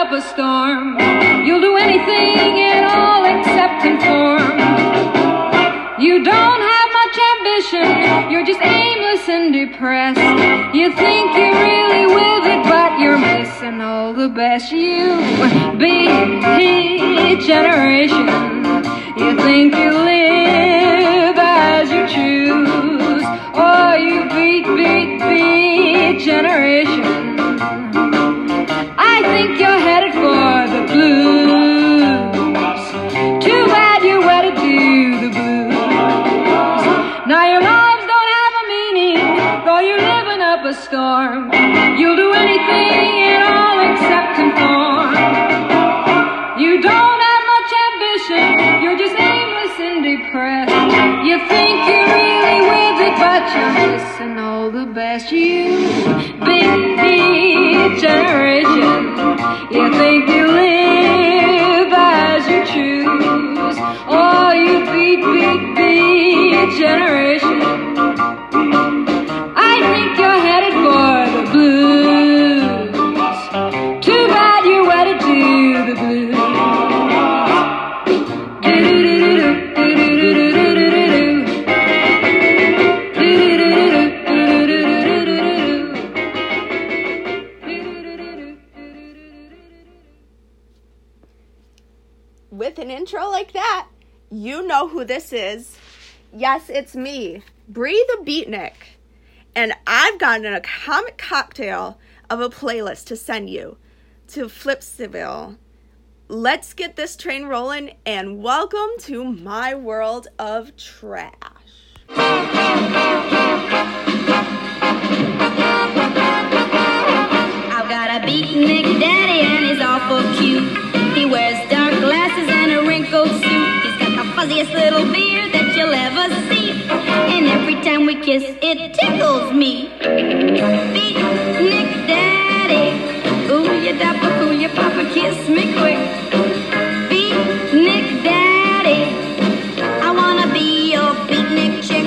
up a storm. You'll do anything at all except conform. You don't have much ambition, you're just aimless and depressed. You think you're really with it, but you're missing all the best. You beat generation. You think you live as you choose. Oh, you beat generation. I think you're headed for the blues. Too bad you're wedded to the blues. Now your lives don't have a meaning, though you're living up a storm. You'll do anything at all except conform. You don't have much ambition, you're just aimless and depressed. You think you're really with it, but you're missing all the best. You beat generation. You think you live as you choose. Oh, you beat generation. I think you're headed for the blues. Too bad you're wedded to the blues. With an intro like that, you know who this is. Yes, it's me, Bree the Beatnik. And I've gotten a comic cocktail of a playlist to send you to Flipsville. Let's get this train rolling and welcome to my world of trash. I've got a beatnik daddy and he's awful cute. He wears dark glasses and a wrinkled suit. He's got the fuzziest little beard that you'll ever see. And every time we kiss, it tickles me. Beatnik daddy, ooh, you dapper, ooh, you papa, kiss me quick. Beatnik daddy, I wanna be your beatnik chick.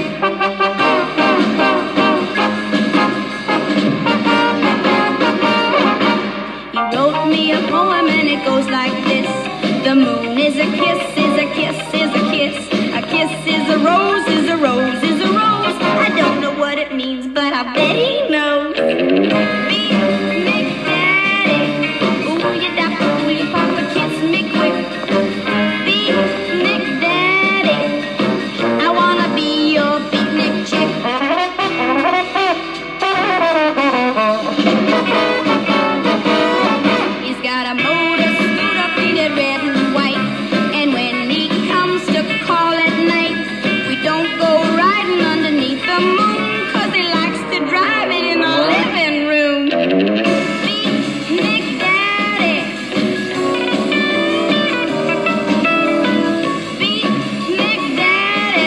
He wrote me a poem and it goes like this. The moon is a kiss, is a kiss, is a kiss. A kiss is a rose, is a rose, is a rose. I don't know what it means, but I bet he knows. Beatnik daddy, ooh, you dapper, ooh, you papa, kiss me quick. Beatnik daddy, I wanna be your beatnik chick. He's got a motor scooter painted red and white. And when he comes to call at night, we don't go riding underneath the moon, 'cause he likes to drive it in the living room. Beatnik daddy, beatnik daddy.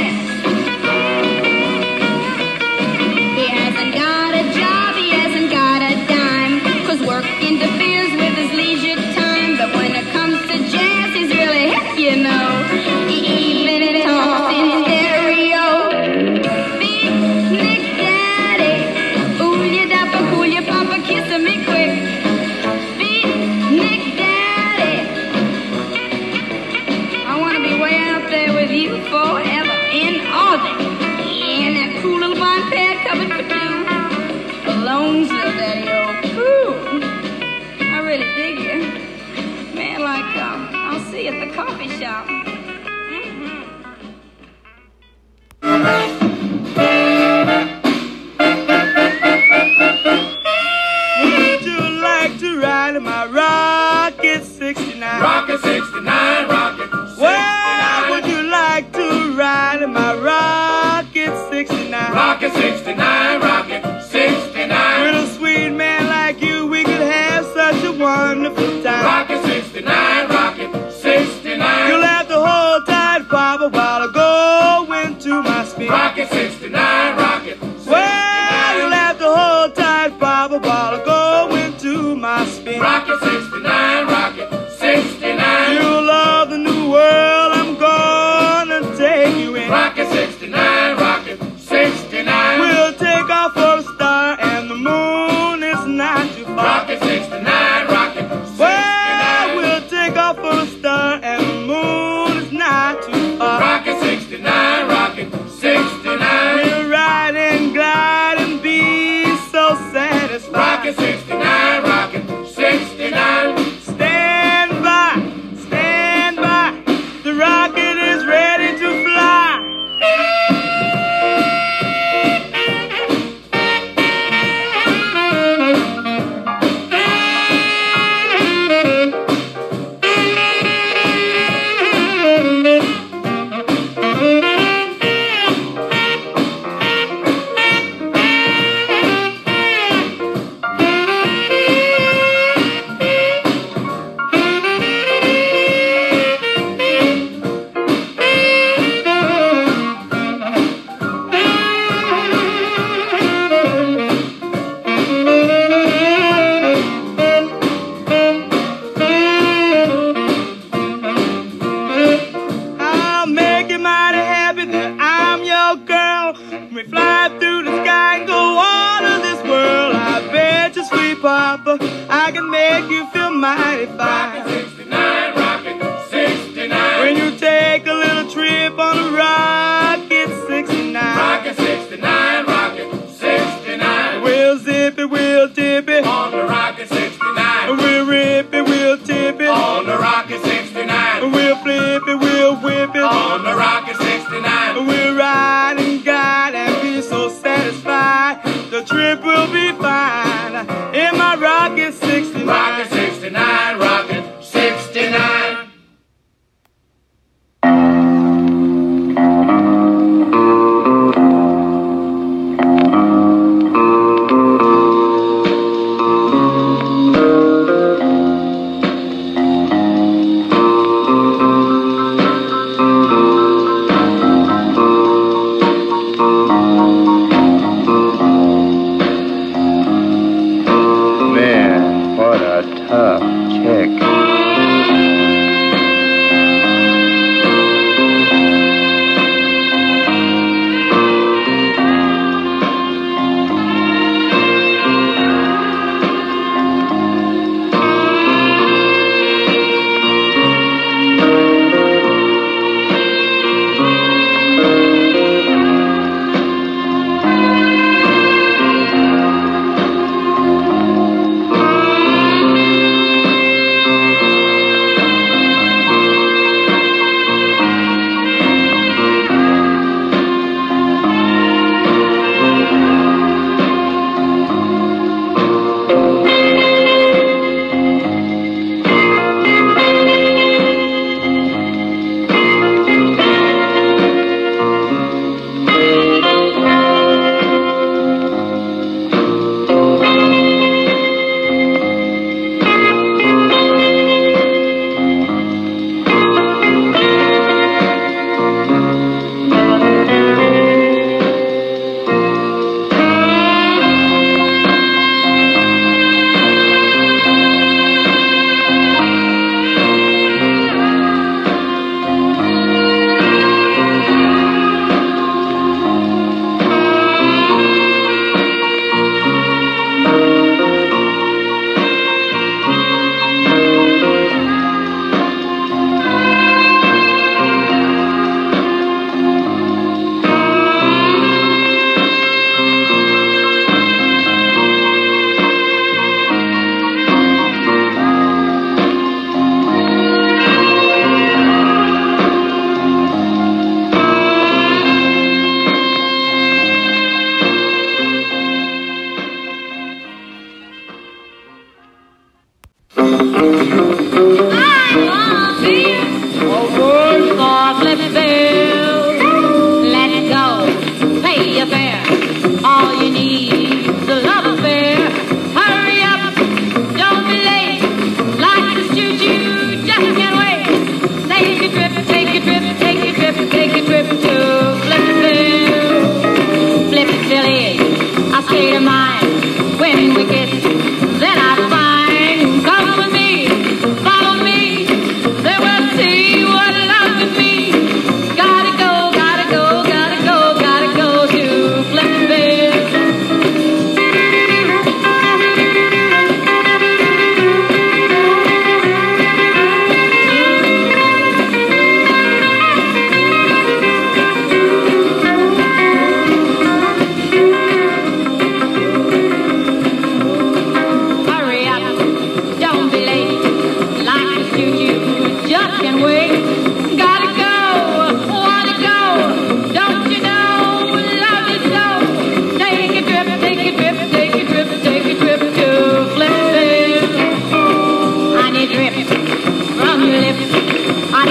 He hasn't got a job, he hasn't got a dime, 'cause work interferes with his leisure time. But when it comes to jazz, he's really hip, you know. He even talks in stereo. Beatnik daddy, ooh, you dapper, cool, you papa, kissing me quick. Beatnik daddy, I wanna be way out there with you forever in orbit. Yeah, and that cool little barn pad covered for two. Balloons, little daddy, oh, ooh, I really dig you. Man, like, I'll see you at the coffee shop. Would you like to ride in my Rocket 69? Rocket 69, Rocket 69. Well, would you like to ride in my Rocket 69? Rocket 69, Rocket 69. With a sweet man like you, we could have such a wonderful time. Rocket 69, Rocket 69. You'll have to hold tight, Papa, while I go into my spin. Rocket 69, Rocket 69. Well, you'll have to hold tight, Papa, while I go into my spin. Rocket 69, Rocket 69. You'll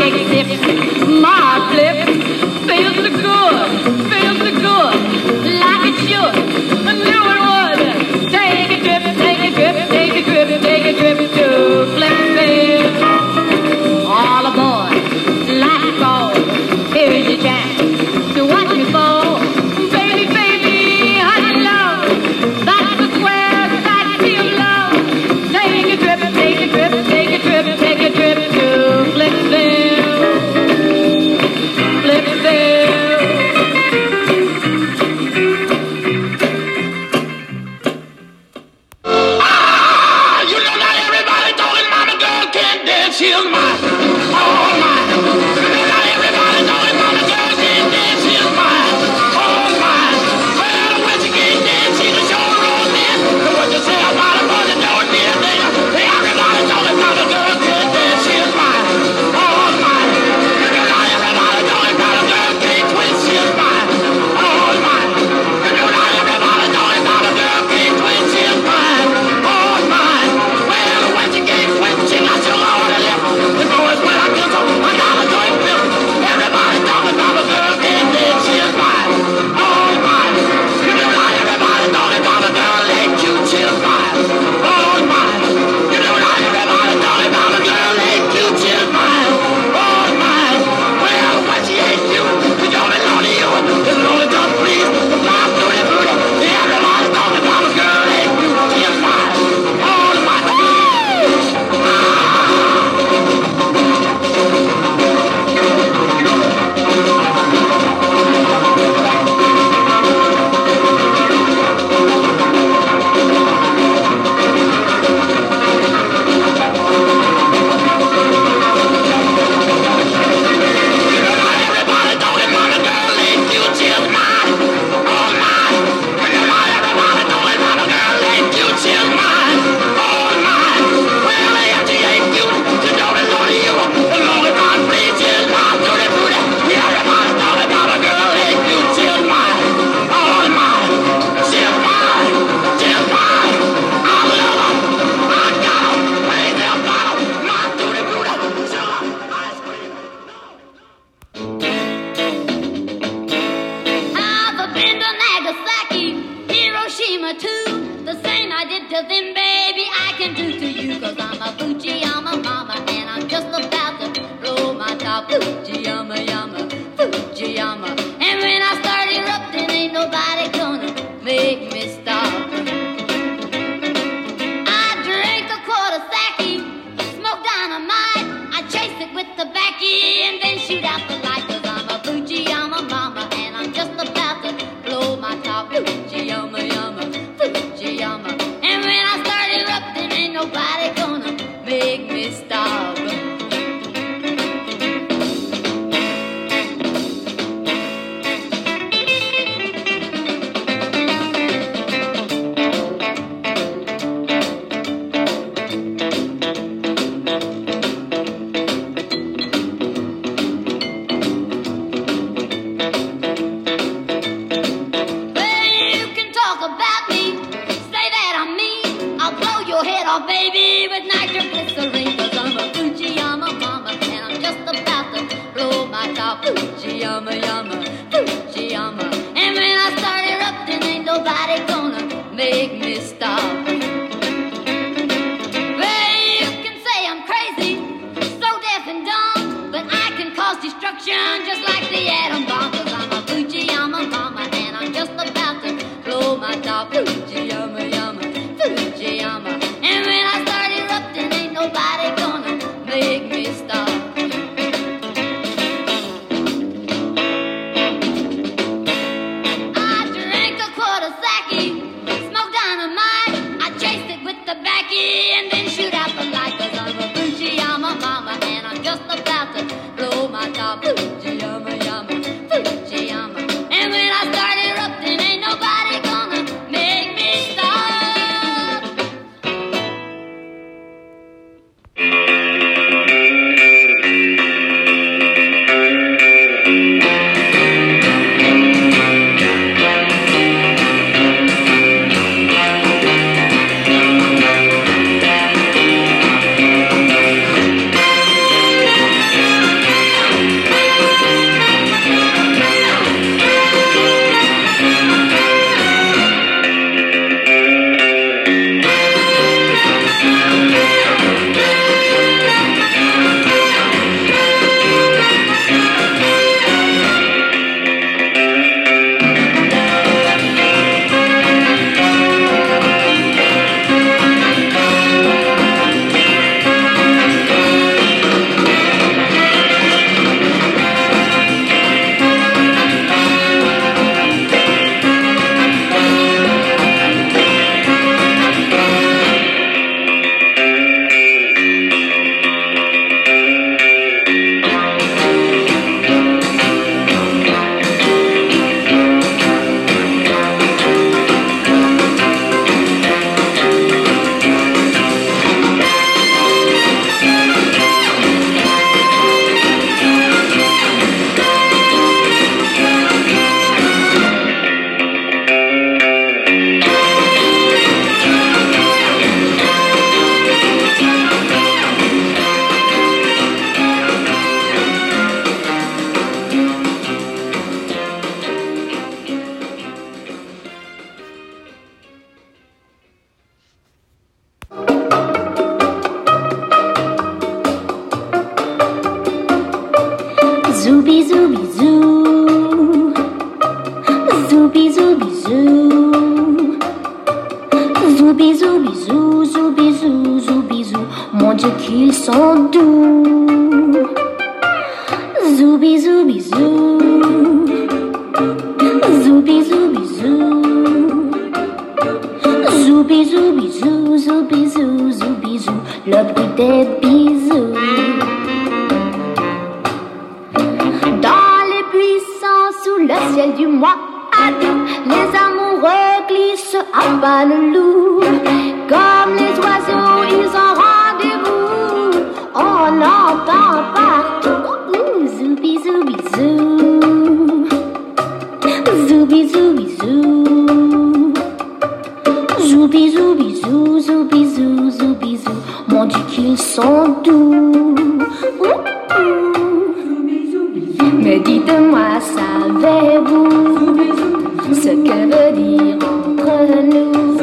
take a sip. My flip feels so good, like it should. I knew it would. Take a trip, take a trip, take a trip, take a trip to Flipville. All aboard, like it falls. Here's your chance to watch me fall. Baby, baby, hot love. That's the square society of love. Take a trip, take a trip, take a trip, take a trip to Flipville. Flipville. You know not everybody talking mama girl can't dance, she's mine, all mine. You know not everybody talking mama girl can't dance, she's mine, all mine. Well, when she can't dance, she can show her own dance. But what you say about a mother don't need a thing. Everybody talking mama girl can't dance, she's mine, all mine. You know not everybody talking mama girl can't twist, she's mine, all mine. You know not everybody talking mama girl can't twist, she's mine, all mine. Well, when she can't twist, she got your on the left. The boys when I kiss her, I got a joint flip. Everybody talking mama girl can't dance, she's mine, all mine. You know not everybody talking mama girl ain't cute, she's mine, all mine. You know not everybody talking mama girl ain't cute, she's mine, all mine. Well, when she ain't cute, she don't belong to you. It's only just please, the fly booty booty. Everybody talking mama girl ain't cute, she's mine, all mine. Everybody talking mama girl ain't cute, she's mine, all mine. Everybody talking mama girl ain't cute, she's mine, all mine. Well, if she ain't cute, she don't belong to you. As long as God please, she's mine, booty booty. Everybody talking mama girl ain't cute, she's mine, all mine. She's mine, she's mine. I love her, I got her. Ain't there about her, my booty booty. Sugar, ice cream. I've been to Nagasaki, Hiroshima too. The same I did to them, baby, I can do to you. Cause I'm a Fujiyama mama, and I'm just about to blow my top. Fujiyama, yama, Fujiyama. And when I start erupting, ain't nobody gonna make me stop. I drink a quart of sake, smoke dynamite. I chase it with tobacco and then shoot out the light. Cause I'm a Fujiyama mama, and I'm just about to blow my top. Fujiyama, yama, Fujiyama. And when I start erupting, ain't nobody gonna make me stop. Well, you can talk about me, say that I'm mean. I'll blow your head off, baby, with nitroglycerine. Cause I'm a Fujiyama mama, and I'm just about to blow my top. Fujiyama, yama, Fujiyama. And when I start erupting, ain't nobody gonna make me stop. Well, you can say I'm crazy, so deaf and dumb, but I can cause destruction just like the atom bomb. Cause I'm a Fujiyama mama, and I'm just about to blow my top. Fujiyama, yama, Fujiyama. And when I start erupting, ain't nobody gonna make me stop. I drink a quart of sake, smoke dynamite. I chase it with tobacco and then shoot out the light. Cause I'm a Fujiyama mama, and I'm just about to blow my top. Fujiyama, yama, tout. Zoubi zoubi zou. Zoubi zoubi zou. Zoubi zoubi zou, zoubi zou, zoubi zou. Le bruit des bisous. Dans les buissons sous le ciel du mois d'août, les amoureux glissent à pas le loup. Comme les oiseaux, ils ont rendez-vous. On entend partout. Zoubi zoubi zou. Zoubi zoubi zou. Zoubi zoubi zou, zoubi zou, zoubi zou. Mon Dieu qu'ils sont doux. Mais dites-moi, savez-vous ce que veut dire entre nous?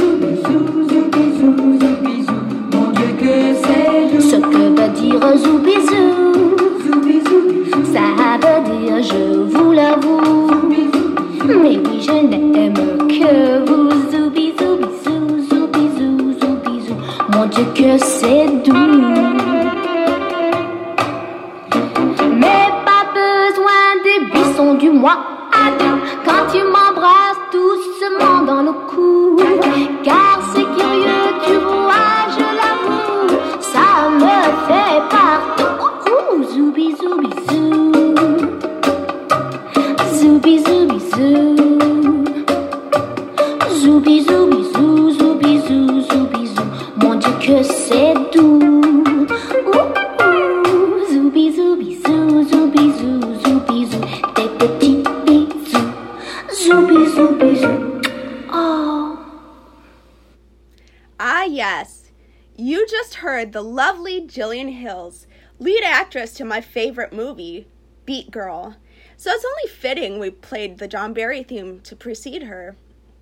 Ce que veut dire zoubizou? Ça veut dire je vous l'avoue. Mais oui, je n'aime que vous. Zoubizou, bisou, zoubizou, zoubizou. Mon Dieu que c'est doux. Mais pas besoin des buissons du mois d'août quand tu m'embrasses doucement dans le cou. Car c'est curieux, tu vois, je l'avoue, ça me fait partout. Zoubi zoubi zou. Zoubi zoubi zou. Zoubi zoubi zou, zoubi zou, zoubi zou. Mon Dieu que c'est doux. Zoubi zoubi zou, zoubi zou, zoubi zou. Des petits bisous. Zoubi zoubi zou. Oh. Ah, yes. You just heard the lovely Jillian Hills, lead actress to my favorite movie, Beat Girl. So it's only fitting we played the John Barry theme to precede her.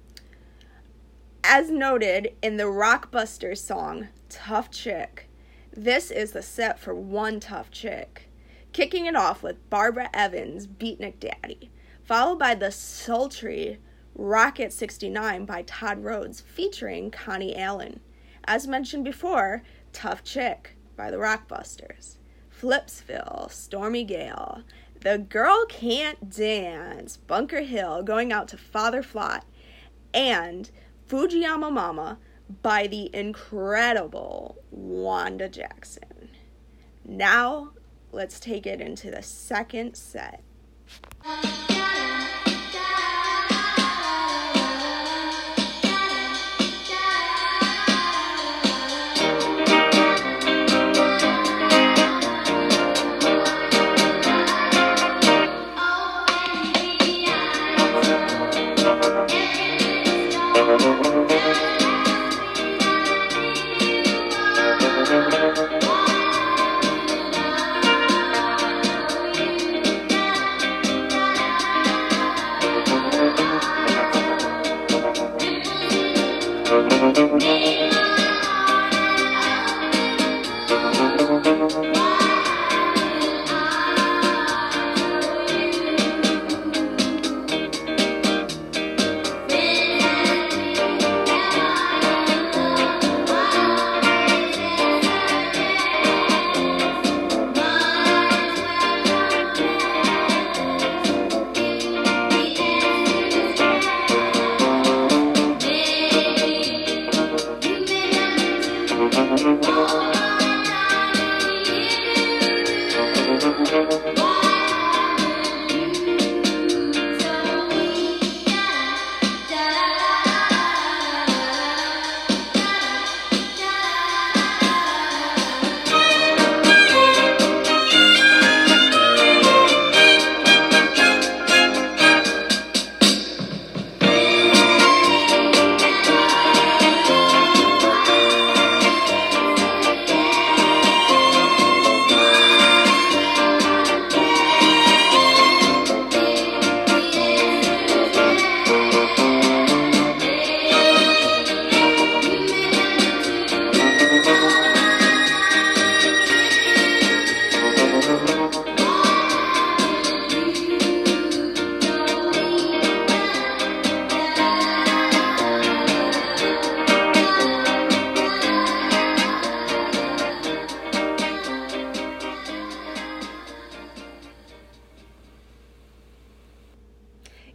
As noted in the Rockbusters song, Tough Chick, this is the set for one tough chick. Kicking it off with Barbara Evans' Beatnik Daddy, followed by the sultry Rocket 69 by Todd Rhodes featuring Connie Allen. As mentioned before, Tough Chick by the Rockbusters. Flipsville, Stormy Gale, The Girl Can't Dance, Bunker Hill going out to Father Flott, and Fujiyama Mama by the incredible Wanda Jackson. Now, let's take it into the second set.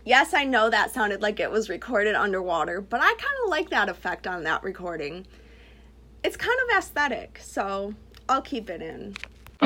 Yes, I know that sounded like it was recorded underwater, but I kind of like that effect on that recording. It's kind of aesthetic, so I'll keep it in.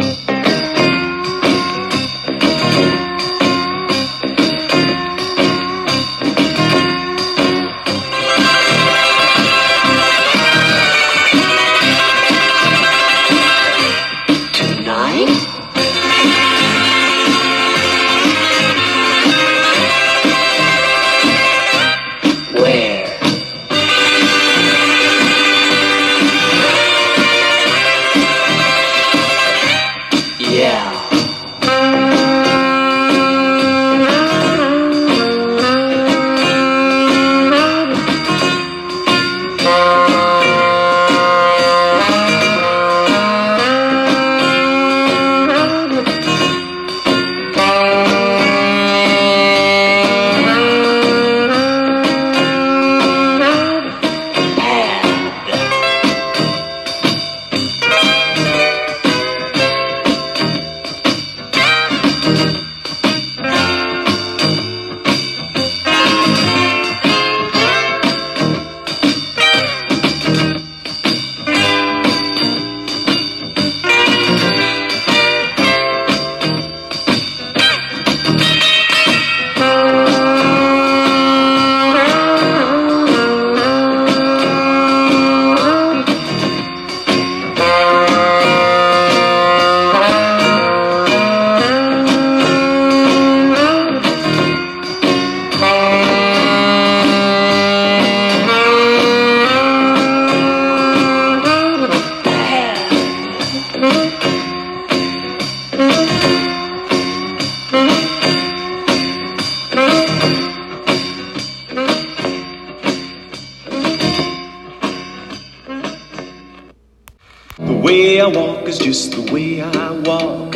The way I walk is just the way I walk.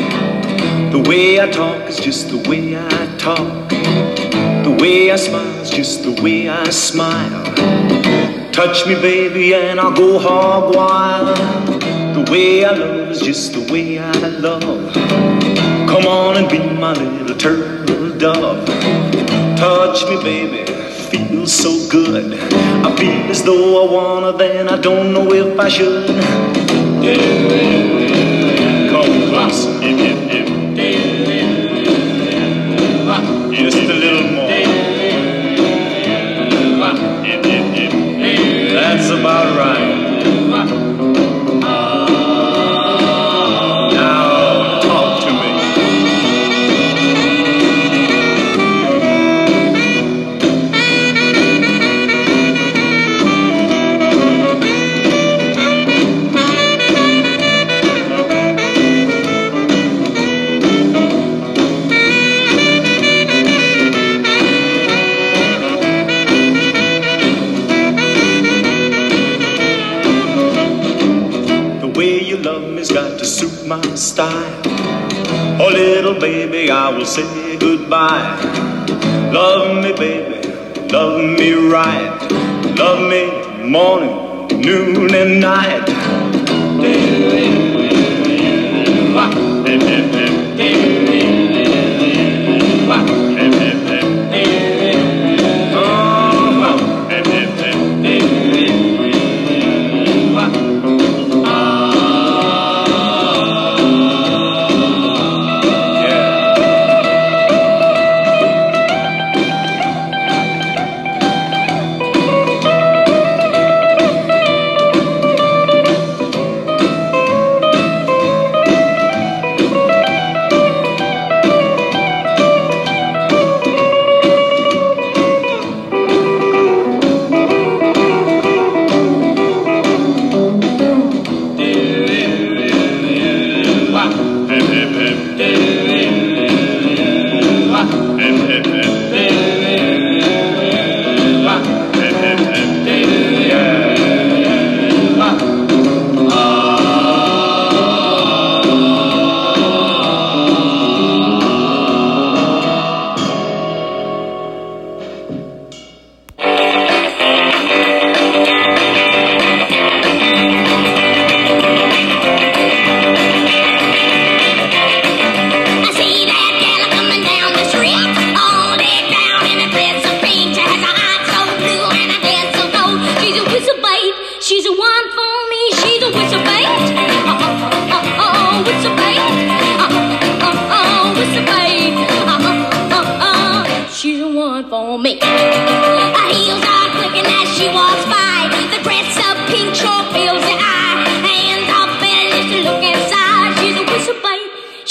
The way I talk is just the way I talk. The way I smile is just the way I smile. Touch me, baby, and I'll go hog wild. The way I love is just the way I love. Come on and be my little turtle dove. Touch me, baby, feels so good. I feel as though I wanna, then I don't know if I should. Come closer. Just a little more. That's about right. Now talk to me. Got to suit my style. Oh, little baby, I will say goodbye. Love me, baby, love me right. Love me morning, noon, and night.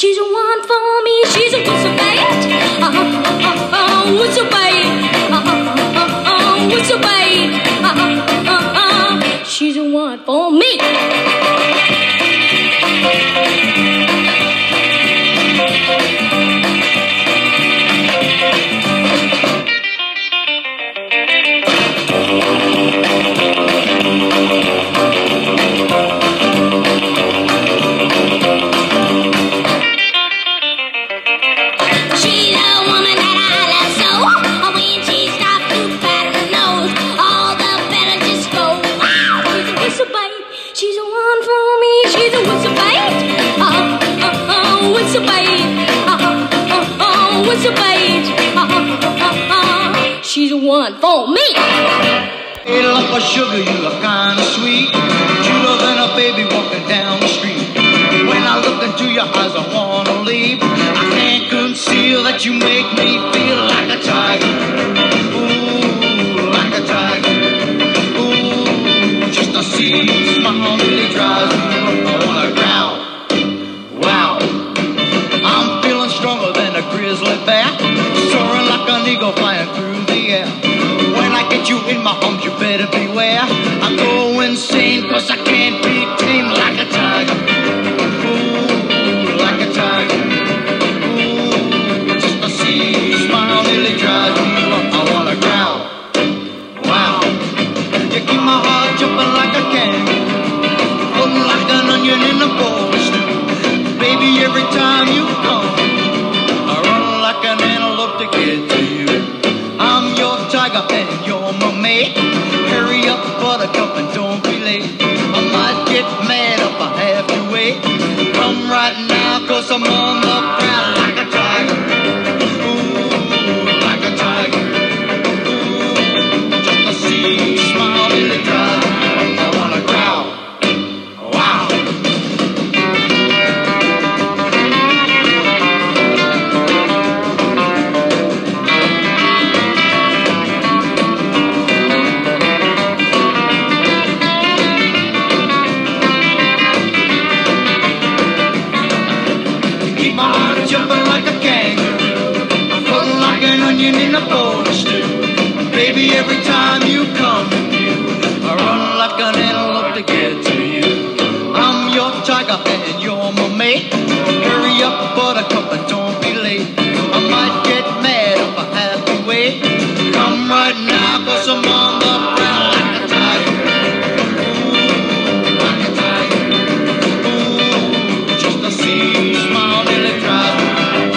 She's the one for me. She's a whistle bait. Whistle bait. Whistle bait. She's the one for me. She's the one for me. Hey, lump of sugar, you look kinda sweet. Cuter than a baby walking down the street. When I look into your eyes, I wanna leave. I can't conceal that you make me feel like a tiger. Ooh, like a tiger. Ooh, just to see you smile really drives me up. I wanna growl. Wow, I'm feeling stronger than a grizzly bear, soaring like an eagle flying through the air. When I get you in my arms, you better beware. I go insane 'cause I can't be tamed like a tiger. Ooh, like a tiger. Ooh, just to see you smile nearly drives me up. I wanna growl. Wow, you keep my heart jumping like a kangaroo, floating like an onion in a bowl of stew. Baby, every time you come, I run like an antelope to get to you. I'm your tiger and you're my mate. Hurry up, buttercup, and don't be late. I might get mad if I have to wait. Come right now, 'cause I'm on the prowl like a tiger. Ooh, like a tiger. Ooh, just to see you smile really drives me up. I wanna growl. Wow. Jumping like a kangaroo, floating like an onion in a bowl of stew. Baby, every time you come near, I run like an antelope to get to you. I'm your tiger and you're my mate. Hurry up, buttercup, and don't be late. I might get mad if I have to wait. Come right now, 'cause I'm on the prowl like a tiger. Ooh, like a tiger. Ooh, just to see you smile nearly drives me.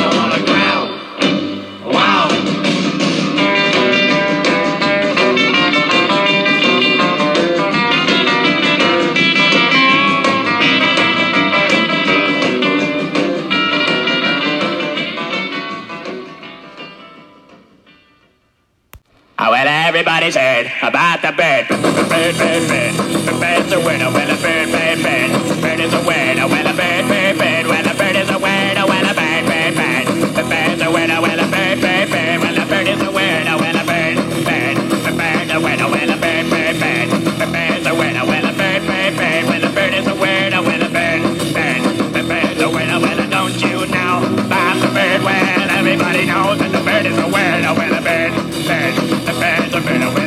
Well, everybody's heard about the bird. Bird, bird, bird. The bird's a word. Well, a bird, bird, bird. Bird is a word. Well, a bird, bird, bird. Well, a bird is a word. Well, a bird, bird, bird. The bird's a word. Well, a bird, bird, bird. Well, a bird is a word. Well, a bird, bird. The bird's a word. Well, a bird, bird, bird. The bird's a word. Well, a bird, bird, bird. Well, a bird is a word. Well, a bird, bird. The bird's a word. Well, don't you know about the bird? Well, everybody knows that the bird is a word. Well, a bird, bird. The bird's a bird. Well,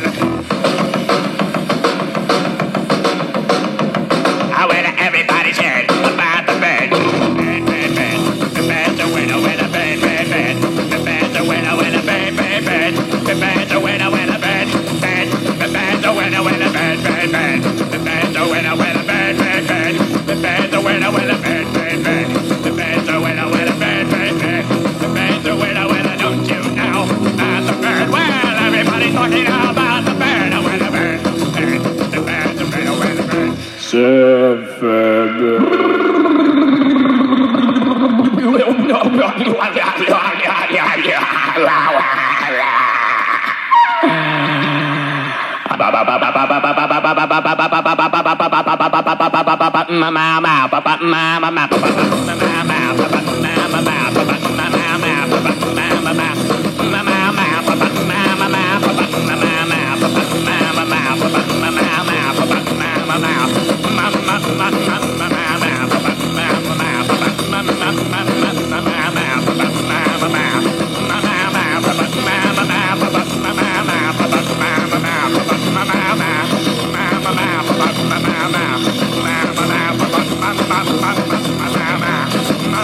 everybody's heard about the bird. Bird, bird, bird. The bird's a winner, winner, bird, bird, bird. The bird's a winner, winner, bird, bird, bird. The bird's a winner, winner, bird, bird. The bird's a winner, winner, bird, bird, bird. The bird's a winner, winner, bird, bird, bird. The bird's a winner, winner, bird, bird, bird. The bird's a winner, winner, bird, bird, bird. The bird's a winner, winner, don't you know about the bird? Well, everybody's talking about the bird, a winner, bird, bird. The bird's a winner, winner, bird.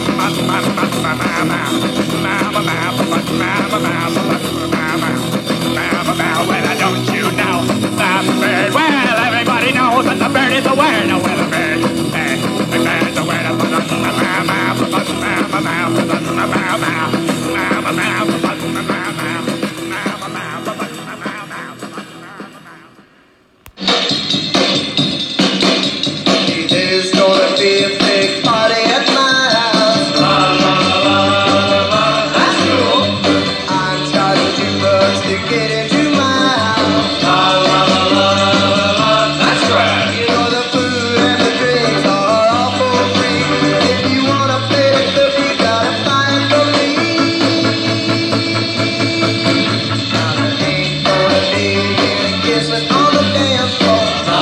Well, don't you know the bird? Well, everybody knows that the bird is aware. Now, well, the bird's aware. There's gonna be a big party at my house. That's cool. I'm charging $2 to get into my house. That's right. You know the food and the drinks are all for free. If you wanna play the club, you gotta buy it from me. Now there ain't gonna be any kissing on the dance floor.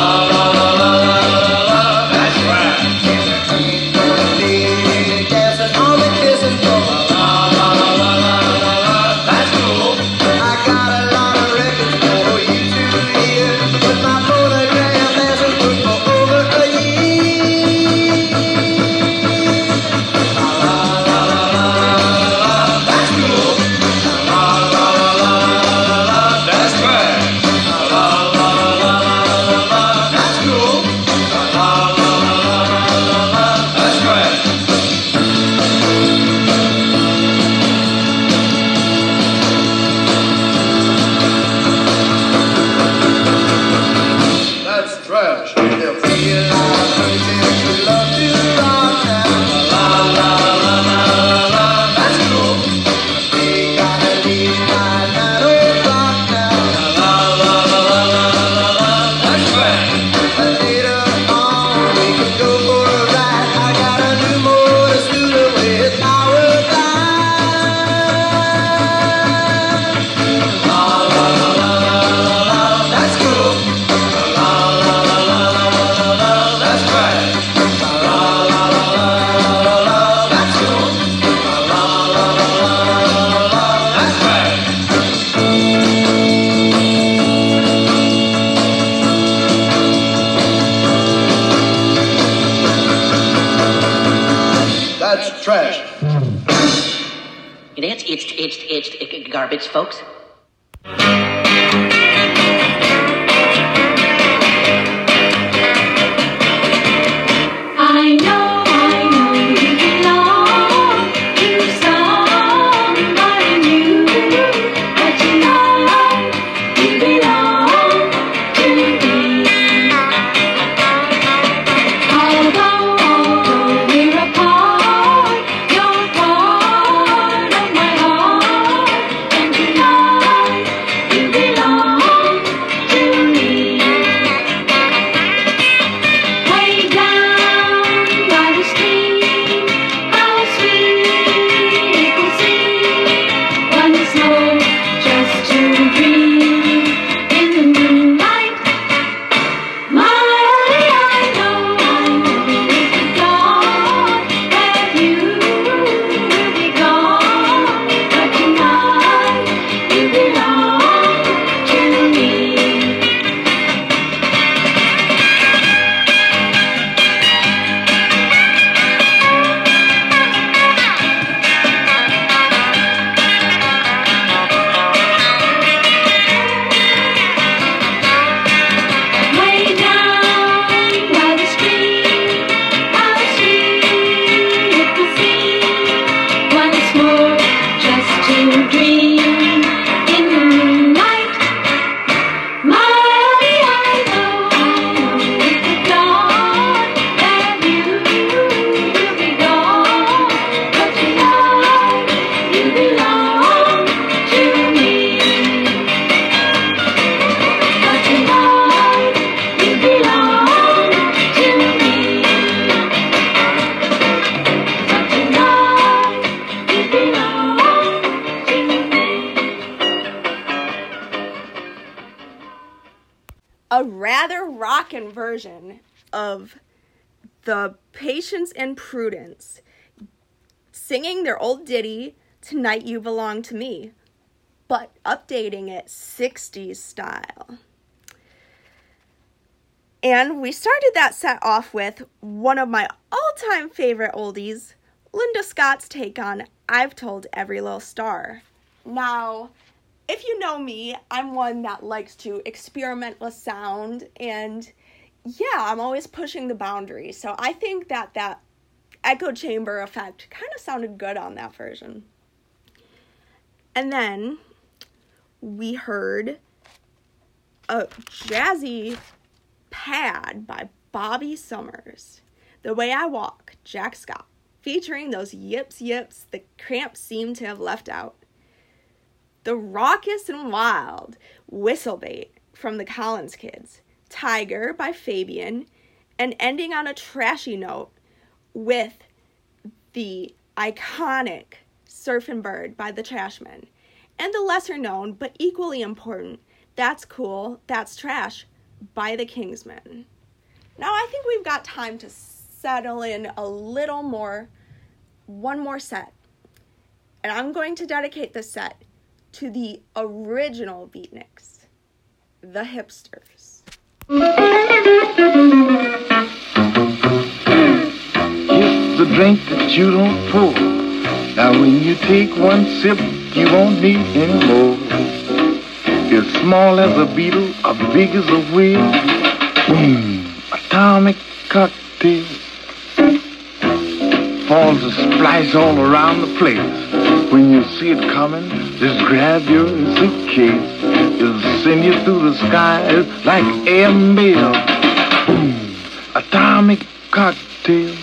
That's trash. It's garbage, folks. I know you belong to somebody new, but you know you belong to me. Although we're apart, you're part of my heart, and tonight you belong to me. Way down by the stream, how sweet it will seem once more just to dream in the moonlight. My only I know is the dawn that you will be gone, but tonight you belong to me. Way down by the stream, how sweet it will seem once more just to dream in the moonlight. My only I know is the dawn that you will be gone, but tonight you belong to me. But tonight you belong to me. But tonight you belong to me. A rather rockin' version of the Patience and Prudence singing their old ditty, Tonight You Belong to Me, but updating it 60s style. And we started that set off with one of my all-time favorite oldies, Linda Scott's take on I've Told Every Little Star. Now, if you know me, I'm one that likes to experiment with sound, and yeah, I'm always pushing the boundaries. So I think that echo chamber effect kind of sounded good on that version. And then we heard a jazzy pad by Bobby Summers, The Way I Walk, Jack Scott, featuring those yips the Cramps seem to have left out. The raucous and wild Whistlebait from the Collins Kids, Tiger by Fabian, and ending on a trashy note with the iconic Surfin' Bird by the Trashmen, and the lesser known but equally important That's Cool, That's Trash by the Kingsmen. Now I think we've got time to settle in a little more, one more set. And I'm going to dedicate this set to the original Beatniks, the Hipsters. It's the drink that you don't pour. Now when you take one sip, you won't need any more. It's small as a beetle, or big as a whale. Atomic cocktail. Falls a splash all around the place. When you see it coming, just grab your suitcase. It'll send you through the skies like air mail. Atomic cocktail.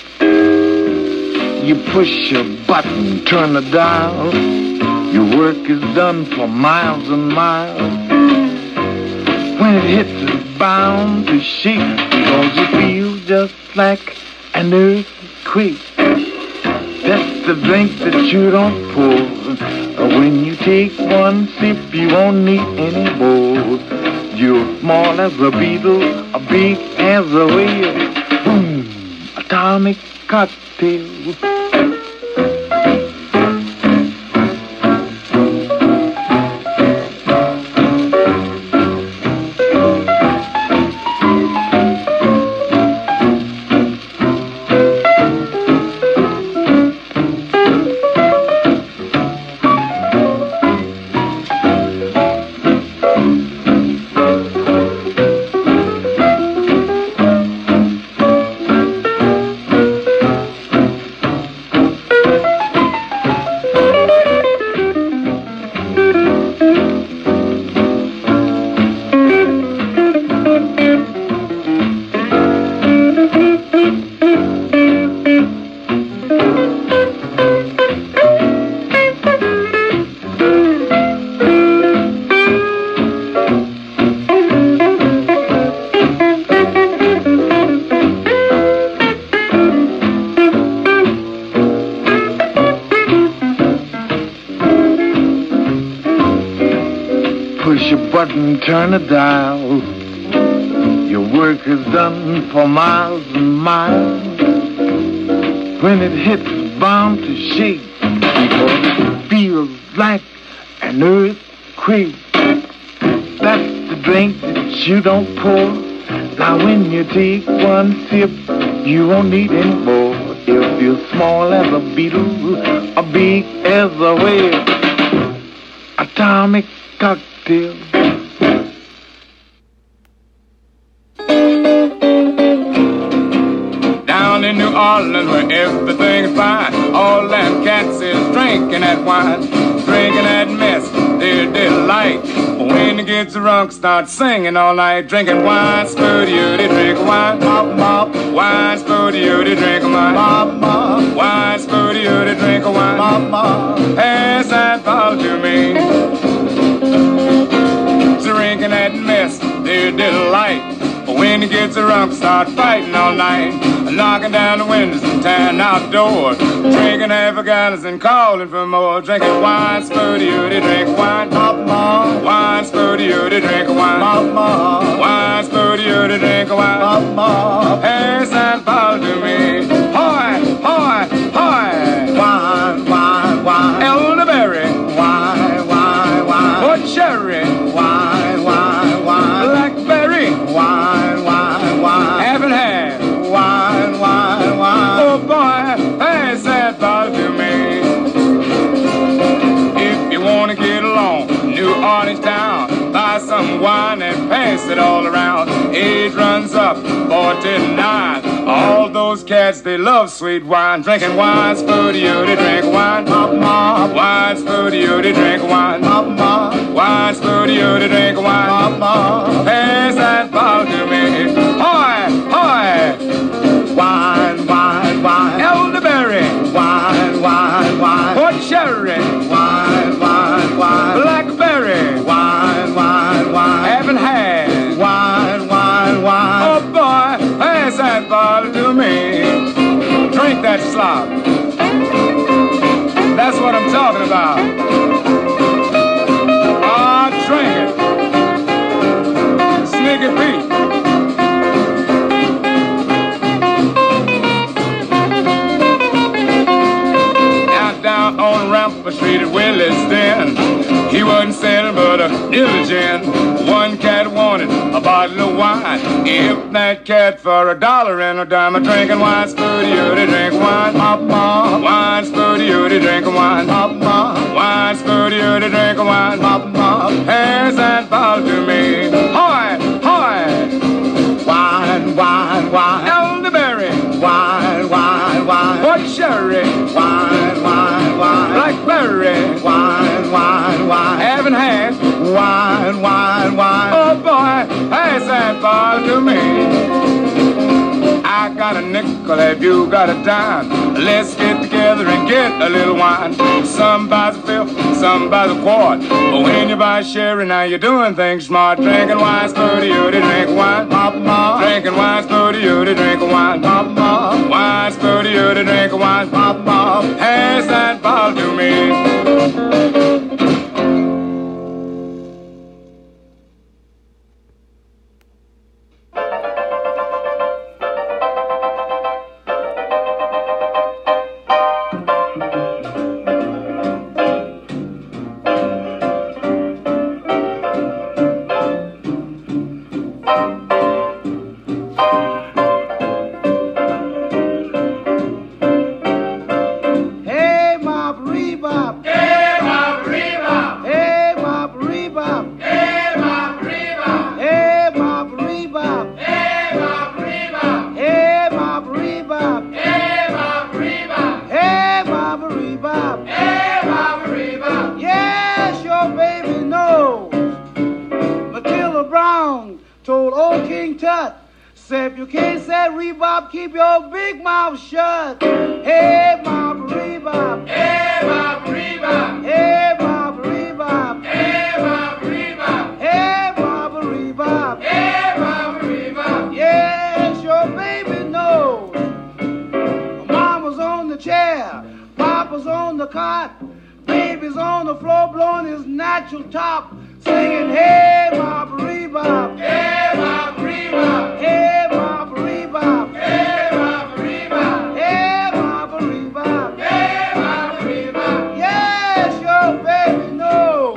You push a button, turn the dial. Your work is done for miles and miles. When it hits, it's bound to shake, because it feels just like an earthquake. That's the drink that you don't pour. When you take one sip, you won't need any more. You're small as a beetle, or big as a whale. Atomic cocktail. Turn a dial. Your work is done for miles and miles. When it hits, it's bound to shake, because it feels like an earthquake. That's the drink that you don't pour. Now when you take one sip, you won't need any more. If you're small as a beetle, or big as a whale. Atomic cocktail. Down in New Orleans where everything's fine, all them cats is drinking that wine, drinking that mess, their delight. When the kids drunk, start singing all night, drinking wine, spooty, they drink wine, mop, mop, wine, spooty, they drink wine, mop, mop, wine, spooty, they drink wine, mop, mop, pass that bottle to me. Drinking that mess, their delight. When the kids are drunk, start fighting all night, knocking down the windows and tearing out doors, drinking half a gallons and calling for more, drinking wine, spooty, they drink wine, mop, mop, wine, spooty, they drink wine, mop, mop, wine, spooty, they drink wine, mop, mop, pass that bottle to me, hoy, hoy, hoy, wine, wine, wine, elderberry, wine, wine, wine, or cherry, wine, wine, wine, blackberry, wine, wine, wine, half and half, wine, wine, wine, oh boy, pass that wine and pass it all around. Age runs up, 49. All those cats, they love sweet wine. Drinking wine's for you to drink wine. Mama, wine's for you to drink wine. Mama, wine's for you to drink wine. Mama, pass that bottle to me. Hoy, hoy. Wine, wine, wine. Elderberry. Wine, wine, wine. Port cherry. Wine, wine, wine. Blackberry. Wine, wine, wine. Haven't had. Wine, wine, wine. Oh boy, pass that bottle to me. Drink that slop. That's what I'm talking about. Ah, drink it. Sneaky Pete. Down on Rampart Street at Willie's Den, he wasn't selling but a diligent. One cat wanted a bottle of wine. If that cat for $1 and a dime, a drinking wine's for you to drink wine. Mama, wine's for you to drink wine. Mama, wine's for you to drink wine. Mama, pass that bottle to me. Hoy, hoy. Wine, wine, wine. Elderberry. Wine, wine, wine. Port cherry. Wine, wine, wine. Blackberry. Wine, wine, wine. Haven't had. Wine, wine, wine. Oh boy, pass that bottle to me. I got a nickel, have you got a dime? Let's get together and get a little wine. Some buys a fifth, some buys a quart. But when you buy sherry, now you're doing things smart. Drinking wine's for you to drink wine. Mama, drinking wine's for you to drink wine. Mama, wine's for you to drink wine. Mama, pass that bottle to me. Keep your big mouth shut. Hey, Mama Rebop. Hey, Mama Rebop. Hey, Mama Rebop. Hey, Mama Rebop. Hey, Mama Rebop. Hey, Mama Rebop. Yes, your baby knows. Mama's on the chair. Papa's on the cot. Baby's on the floor blowing his natural top. Singing, hey, Mama Rebop. Hey, Mama Rebop. Hey, Mama Rebop. Hey, Mama Rebop. Hey, Mama Rebop. Hey, Mama Rebop. Yes, your baby knows.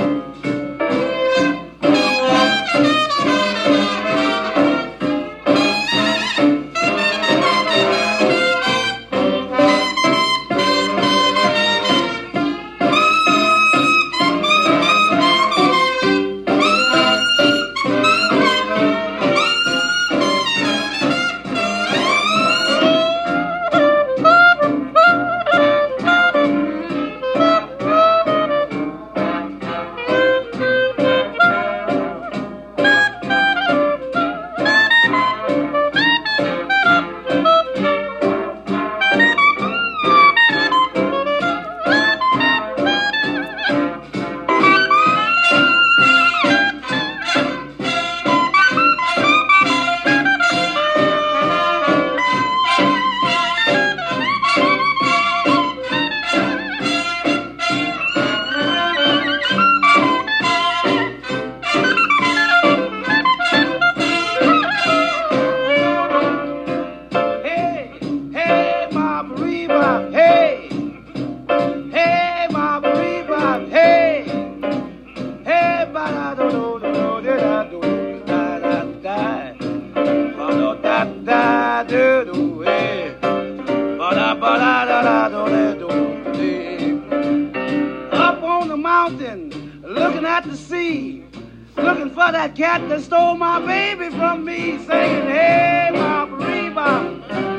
Up on the mountain, looking at the sea, looking for that cat that stole my baby from me, singing, hey, Bop, Rebop.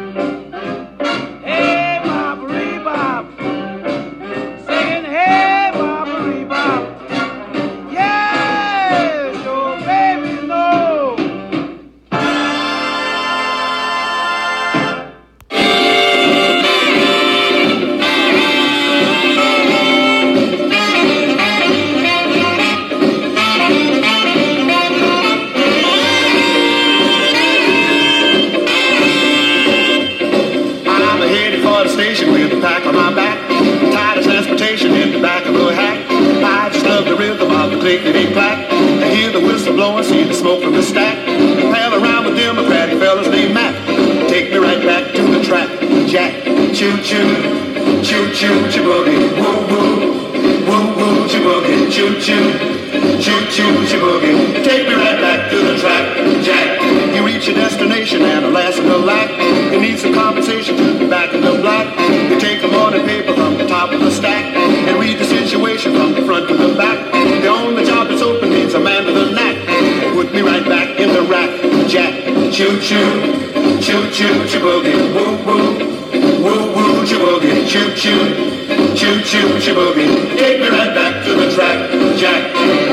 Hey, Bop, Rebop. Singing, hey, Bop, Rebop. Yes, your baby knows. With a pack on my back, tired of transportation in the back of a hack. I just love the rhythm of the clickety-clack. I hear the whistle blowing, see the smoke from the stack. Pal around with Democratic fellas named Mac. Take me right back to the track. Jack, choo-choo, choo-choo, choo-boogie, woo-woo, woo-woo, choo-boogie, choo-choo, choo-choo, choo-boogie. Take me right back to the track. Jack, you reach your destination and alas and alack, you need some compensation to the back of the black. You take a morning paper from the top of the stack and read the situation from the front to the back. The only job that's open needs a man with a knack. Put me right back in the rack. Jack, choo-choo, choo-choo, choo-boogie, woo-woo, woo-woo, choo-boogie, choo-choo, choo-choo, choo-boogie. Take me right back to the track. Jack.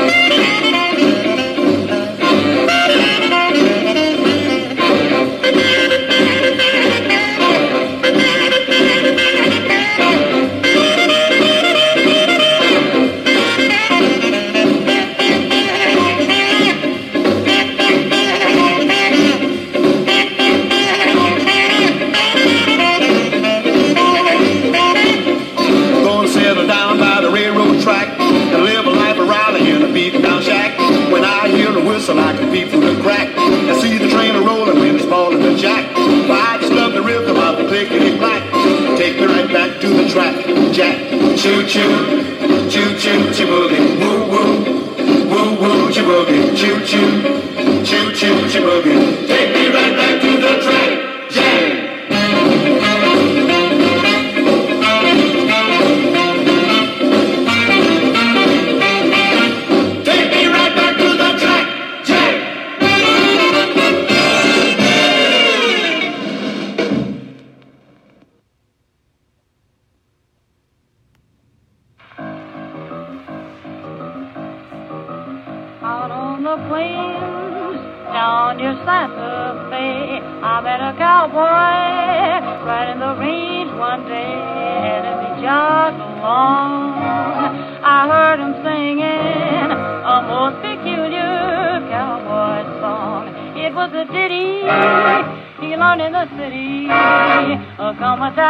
So I can peep through the crack. I see the train a-rolling when it's falling the jack. But I just love the rhythm of the clickety-clack. Take me right back to the track. Jack, choo-choo, choo-choo, choo-boogie, woo-woo, woo-woo, choo-boogie, choo-choo, choo-choo, choo-boogie. Take me right back to the track. Jack. Santa Fe. I met a cowboy right in the range one day, and as he jogged along, I heard him singing a most peculiar cowboy song. It was a ditty he learned in the city. Come a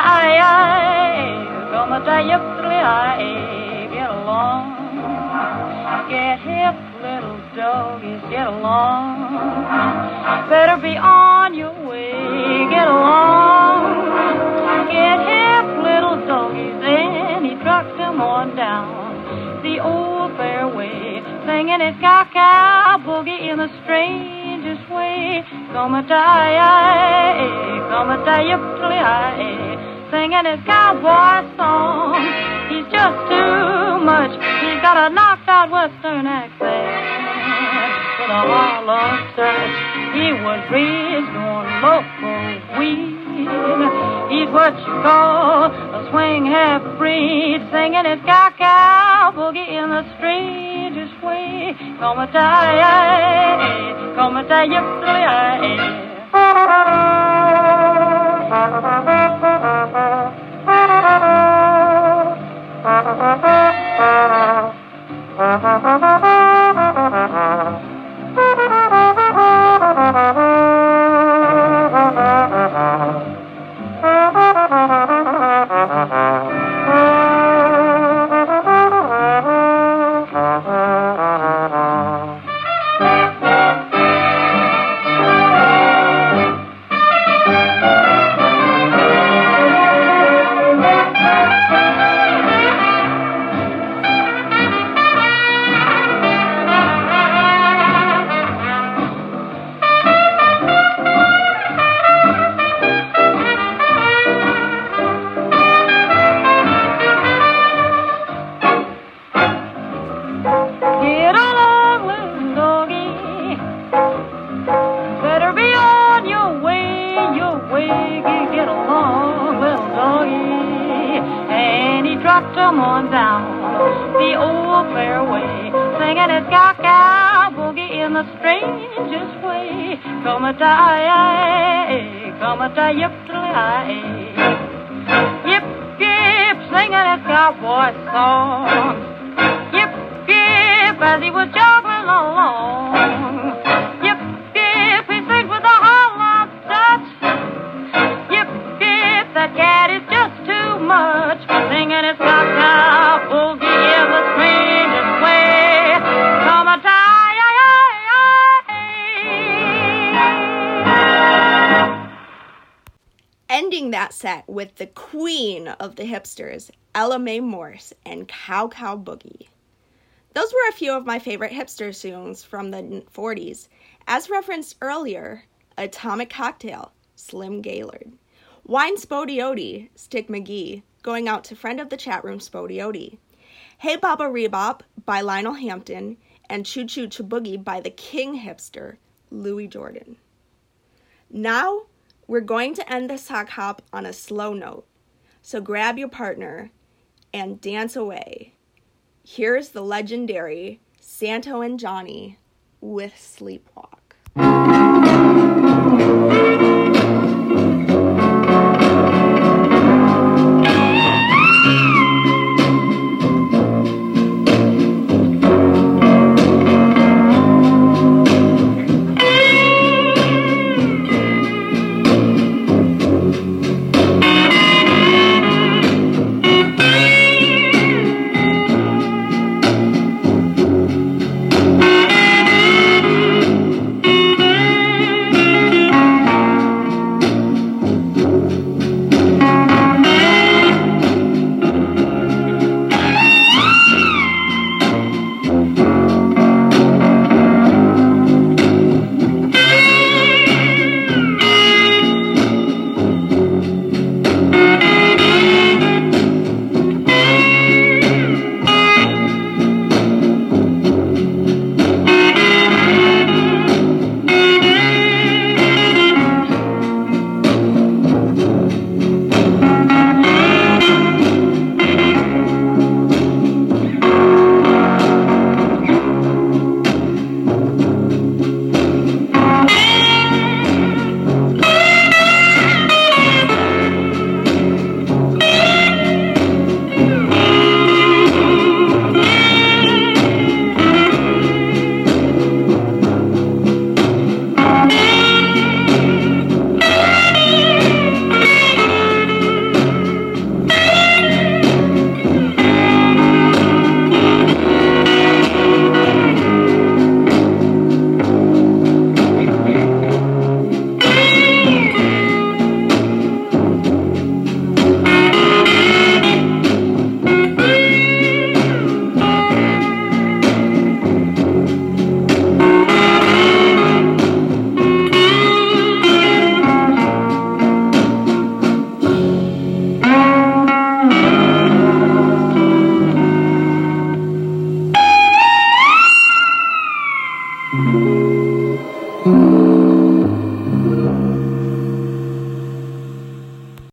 get along, get hip, little doggies, get along. Better be on your way, get along. Get hip, little doggies, and he trucks him on down the old fairway, singing his cow-cow boogie in the strangest way. Come a singing his cowboy song. He's just too much. He's got a knocked-out western accent with a hollow search. He was raised on local weed. He's what you call a swing half-breed, singing his cow-cow boogie in the strangest way. Come a trot 'em on down the old fairway, singing his cow-cow boogie in the strangest way. Come-a-tie, come-a-tie, yip-tie, yip-yip, singing his cowboy song. Yip-yip, as he was jogging along. Yip-yip, he sings with a hollow touch. Yip-yip, that cat is just too much, singing his cow-cow boogie in the strangest way. Come-a-tie, ending that set with the queen of the hipsters, Ella Mae Morse, and Cow Cow Boogie. Those were a few of my favorite hipster songs from the 40s. As referenced earlier, Atomic Cocktail, Slim Gaillard. Wine Spodiote, Stick McGee, going out to friend of the chat room Spodiote. Hey Baba Rebop by Lionel Hampton, and Choo Choo Boogie by the King Hipster, Louis Jordan. Now, we're going to end the sock hop on a slow note, so grab your partner and dance away. Here's the legendary Santo and Johnny with Sleepwalk.